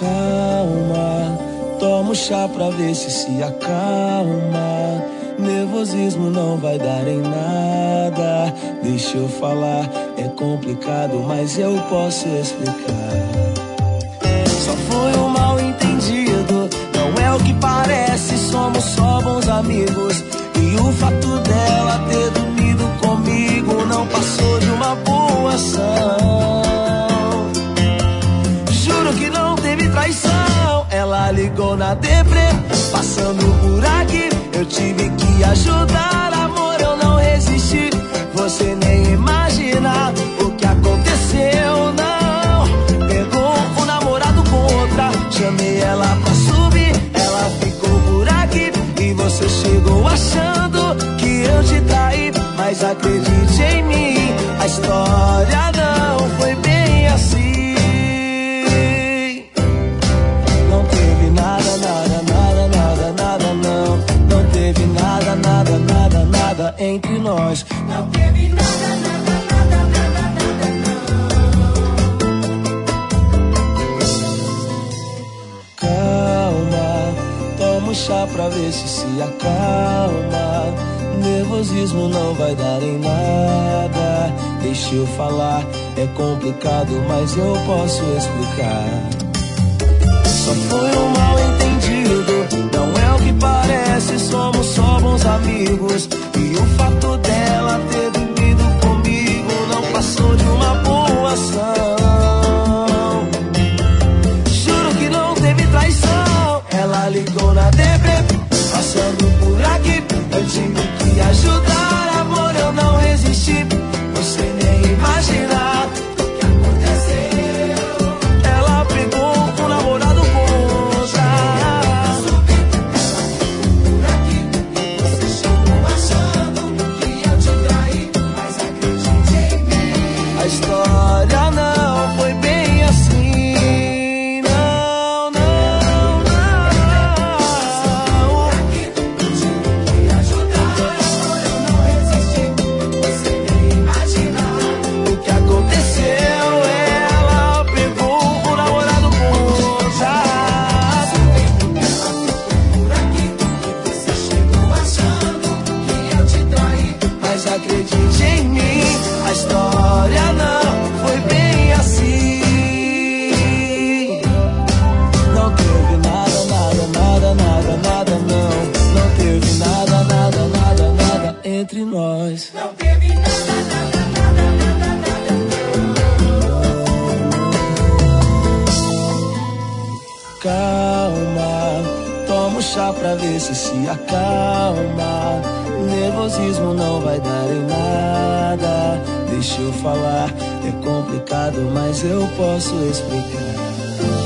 Calma, toma um chá pra ver se acalma. Nervosismo não vai dar em nada. Deixa eu falar, é complicado, mas eu posso explicar. Só foi um mal entendido, não é o que parece. Somos só bons amigos. E o fato dela ter dormido comigo não passou de uma boa ação. Juro que não teve traição. Ela ligou na deprê, passando por aqui. Eu tive que ajudar, amor, eu não resisti. Você nem imagina o que aconteceu, não. Pegou um namorado com outra, chamei ela pra subir. Ela ficou por aqui e você chegou achando que eu te traí. Mas acredite em mim, a história não foi bem assim. Não teve nada, nada, nada, nada, nada, não. Não teve nada, nada, nada, nada entre nós. Não teve nada, nada, nada, nada, nada, não. Calma, toma um chá pra ver se acalma. Nervosismo não vai dar em nada. Deixa eu falar, é complicado, mas eu posso explicar. Só foi um mal entendido, não é o que parece. Somos só bons amigos. E o fato dela ter dormido comigo não passou de uma boa ação. Juro que não teve traição. Ela ligou na deprê, passando por aqui. Eu tive que ajudar, amor, eu não resisti. Você nem imagina o que aconteceu. Ela pegou um namorado com outra. Por aqui, você chegou achando que eu te traí. Mas acredite em mim, a história não foi bem assim. Não, não, não. Eu tive que ajudar, amor, eu não resisti. Você nem imagina o que aconteceu. Ela pegou um namorado com outra. Por aqui, você chegou achando que eu te traí. Mas acredite em mim, a história não foi bem assim. Não teve nada, nada, nada, nada, nada, não. Não teve nada, nada, nada, nada entre nós. Não teve nada, nada, nada, nada, nada, não. Calma, toma um chá pra ver se acalma. Nervosismo não vai dar em nada. Deixa eu falar, é complicado, mas eu posso explicar.